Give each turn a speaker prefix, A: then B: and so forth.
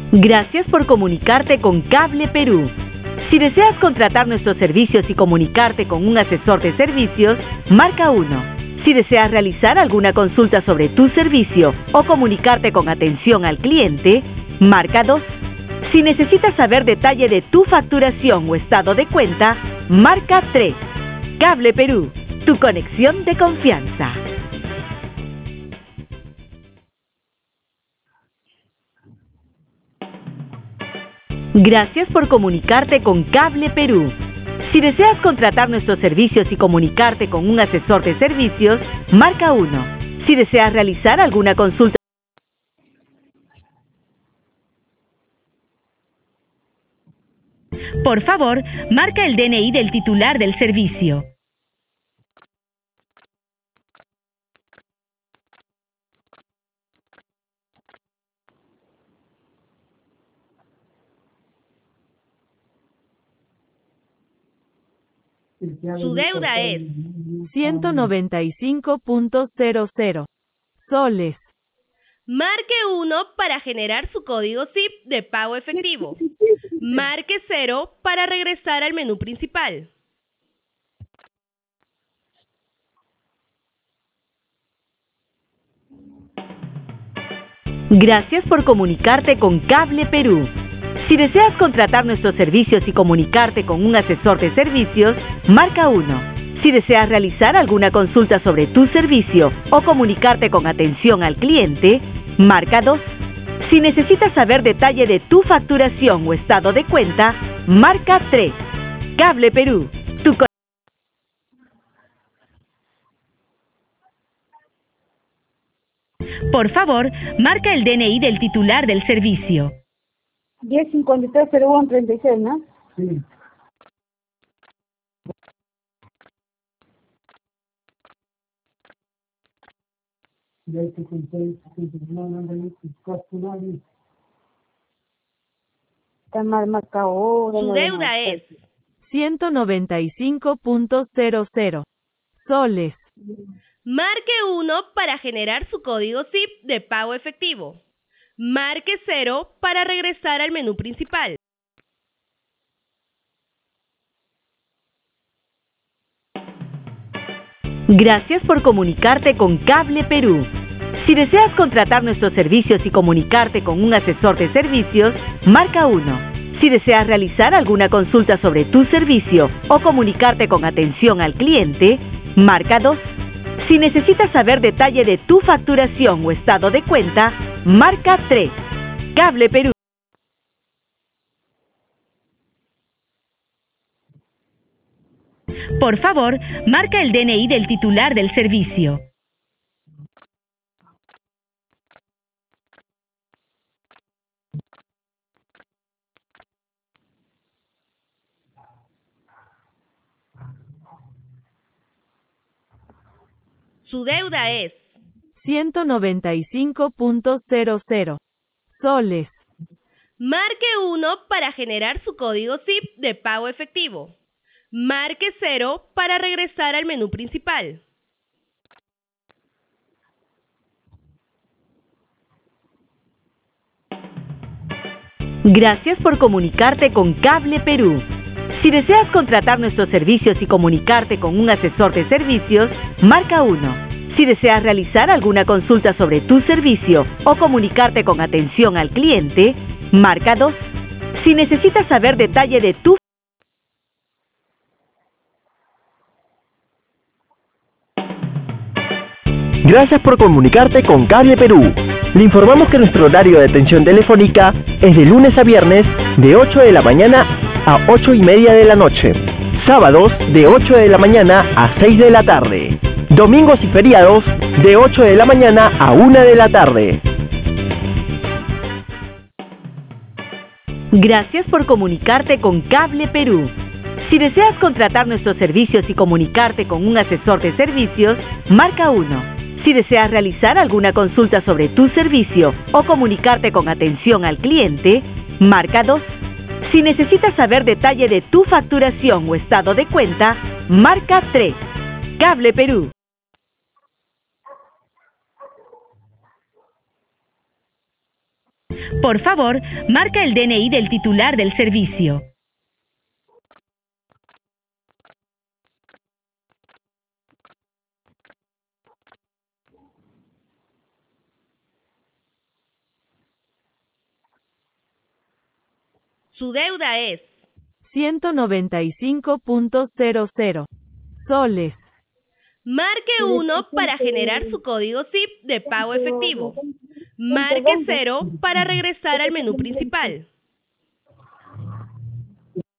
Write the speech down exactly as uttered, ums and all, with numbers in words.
A: Gracias por comunicarte con Cable Perú. Si deseas contratar nuestros servicios y comunicarte con un asesor de servicios, marca uno. Si deseas realizar alguna consulta sobre tu servicio o comunicarte con atención al cliente, marca dos. Si necesitas saber detalle de tu facturación o estado de cuenta, marca tres. Cable Perú, tu conexión de confianza. Gracias por comunicarte con Cable Perú. Si deseas contratar nuestros servicios y comunicarte con un asesor de servicios, marca uno. Si deseas realizar alguna consulta, por favor, marca el D N I del titular del servicio.
B: Su deuda es
C: ciento noventa y cinco punto cero cero soles.
B: marque uno para generar su código S I P de pago efectivo. Marque cero para regresar al menú principal.
A: Gracias por comunicarte con Cable Perú. Si deseas contratar nuestros servicios y comunicarte con un asesor de servicios, marca uno. Si deseas realizar alguna consulta sobre tu servicio o comunicarte con atención al cliente, marca dos. Si necesitas saber detalle de tu facturación o estado de cuenta, marca tres. Cable Perú, tu co- Por favor, marca el D N I del titular del servicio.
D: diez cincuenta y tres cero uno treinta y seis, ¿no?
E: Sí. Ya te conté, no, no, no, no,
D: Está mal marcado.
B: Su deuda es
C: ciento noventa y cinco punto cero cero soles.
B: marque uno para generar su código S I P de pago efectivo. Marque cero para regresar al menú principal.
A: Gracias por comunicarte con Cable Perú. Si deseas contratar nuestros servicios y comunicarte con un asesor de servicios, marca uno. Si deseas realizar alguna consulta sobre tu servicio o comunicarte con atención al cliente, marca dos. Si necesitas saber detalle de tu facturación o estado de cuenta, marca tres. Cable Perú. Por favor, marca el D N I del titular del servicio.
B: Su deuda es
C: ciento noventa y cinco punto cero cero soles.
B: marque uno para generar su código S I P de pago efectivo. Marque cero para regresar al menú principal.
A: Gracias por comunicarte con Cable Perú. Si deseas contratar nuestros servicios y comunicarte con un asesor de servicios, marca uno. Si deseas realizar alguna consulta sobre tu servicio o comunicarte con atención al cliente, marca dos. Si necesitas saber detalle de tu
F: Gracias por comunicarte con Cable Perú. Le informamos que nuestro horario de atención telefónica es de lunes a viernes de ocho de la mañana a ocho y media de la noche. Sábados de ocho de la mañana a seis de la tarde. Domingos y feriados de ocho de la mañana a una de la tarde.
A: Gracias por comunicarte con Cable Perú. Si deseas contratar nuestros servicios y comunicarte con un asesor de servicios, marca uno. Si deseas realizar alguna consulta sobre tu servicio o comunicarte con atención al cliente, marca dos. Si necesitas saber detalle de tu facturación o estado de cuenta, marca tres. Cable Perú. Por favor, marca el D N I del titular del servicio.
B: Su deuda es
C: ciento noventa y cinco punto cero cero soles.
B: Marque uno para generar su código S I P de pago efectivo. Marque cero para regresar al menú principal.